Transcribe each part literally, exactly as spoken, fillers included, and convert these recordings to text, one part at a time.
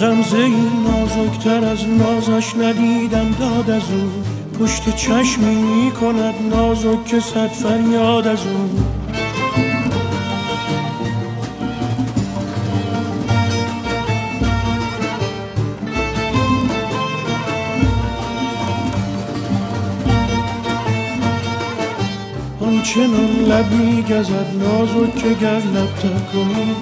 غمزه ای نازکتر از نازش ندیدم داد از او، پشت چشمی می کند نازک که صد فریاد از او. آنچنان لب می گزد نازک که گر لب تر کنی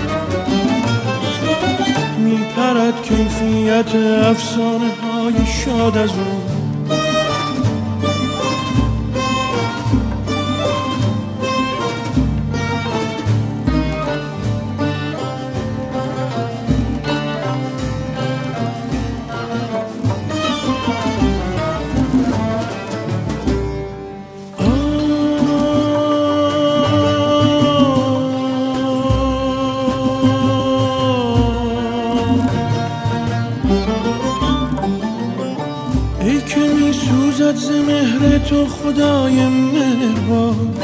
می پرد کیفیت افسانه های شاد از او. ای که می سوزد ز مهر تو خدای مهربان،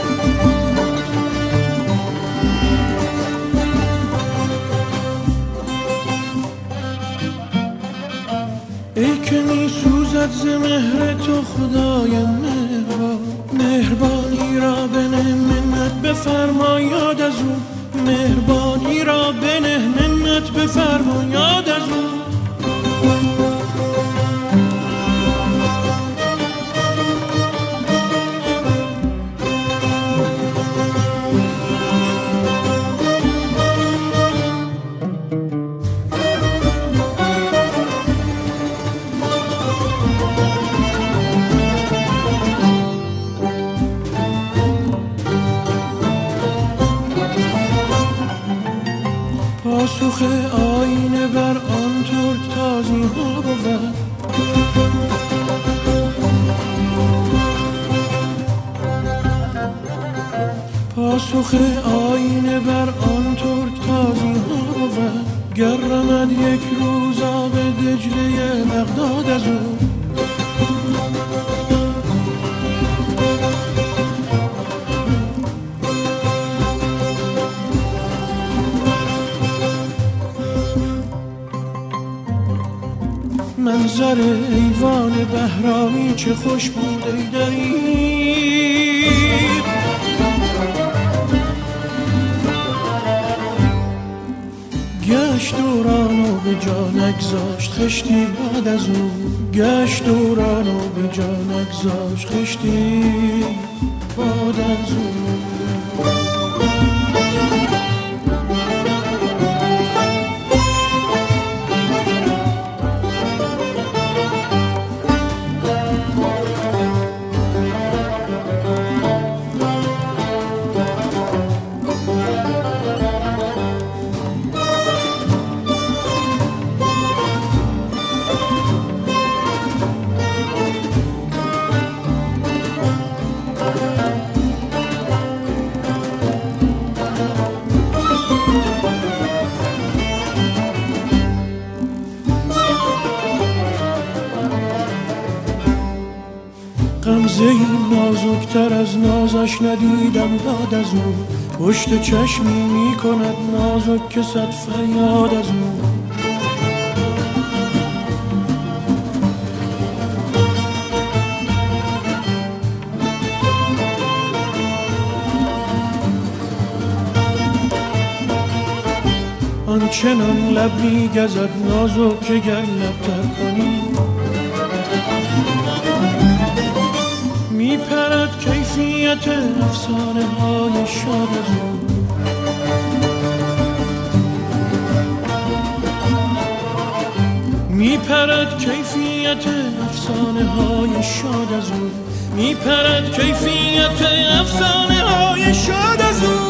ای که می سوزد ز مهر تو خدای مهربان. مهربانی را بنه منت بفرما یاد از او، مهربانی را بنه منت بفرما یاد از او. پاسخ آینه بر آن ترک تازی ها بود، پاسخ آینه بر آن ترک تازی ها بود. گر رمد یک روز آب دجله بغداد از او، منظر ایوان بهرامی چه خوش بود ای دریغ. گشت دوران و به جا نگذاشت خشتی بعد از او، گشت دوران و به جا نگذاشت خشتی بعد از او. غمزه ای نازکتر از نازش ندیدم داد از او، پشت چشمی می کند نازک که صد فریاد از او. آنچنان لب می گزد نازک که گر لب تر کنی می پرد کیفیت افسانه های شاد از او. می پرد کیفیت افسانه های شاد از او، می پرد کیفیت افسانه های شاد از او.